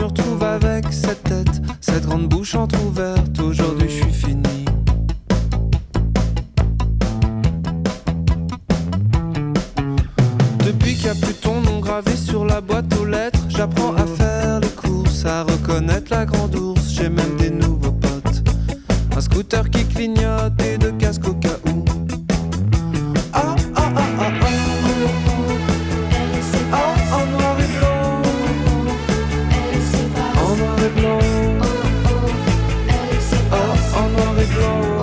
retrouve avec cette tête, cette grande bouche entrouverte. Aujourd'hui je suis fini. Depuis qu'il n'y a plus ton nom gravé sur la boîte aux lettres, j'apprends à faire les courses, à reconnaître la grande ours. J'ai même des nouveaux potes, un scooter qui clignote et deux casques au cas où. Ah ah ah ah ah. Ah, en noir et blanc. En noir et blanc. Ah, en noir et blanc.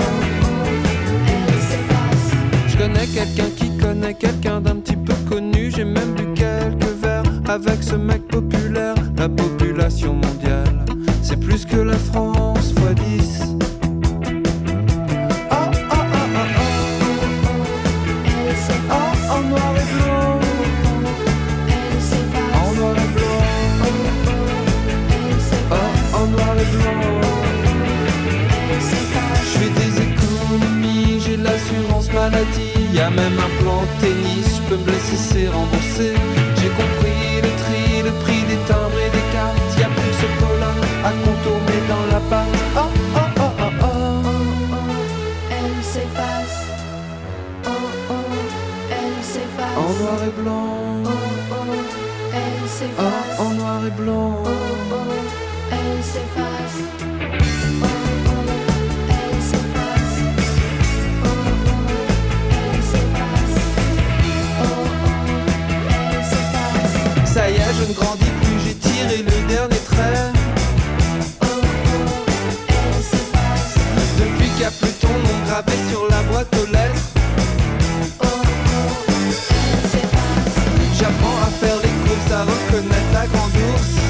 Je connais quelqu'un qui connaît quelqu'un d'un petit peu connu. J'ai même bu quelques verres avec ce mec populaire. La population mondiale, c'est plus que la France x 10. Ah, ah, ah, ah, ah. Ah, en noir et blanc. En noir et blanc. Ah, en noir et blanc. Je fais des économies, j'ai l'assurance maladie. Y'a même un plan de tennis, je peux me laisser, c'est remboursé. J'ai compris le tri, le prix des timbres et des cartes. Y'a plus que ce pot-là à contourner dans l'appart. Ah, ah, ah, ah, ah. Elle s'efface. Oh, oh, elle s'efface. En noir et blanc. Oh, oh, elle s'efface. Ah, en noir et blanc. Oh, oh, elle s'efface. Oh, oh, elle s'efface. Oh, oh, elle s'efface. Oh, oh, elle s'efface. Ça y est, je ne grandis plus, j'ai tiré le dernier trait. Oh, oh, elle s'efface. Depuis qu'il n'y a plus ton nom gravé sur la boîte aux lettres, Oh, oh, elle s'efface. j'apprends à faire les courses, à reconnaître la grande ours.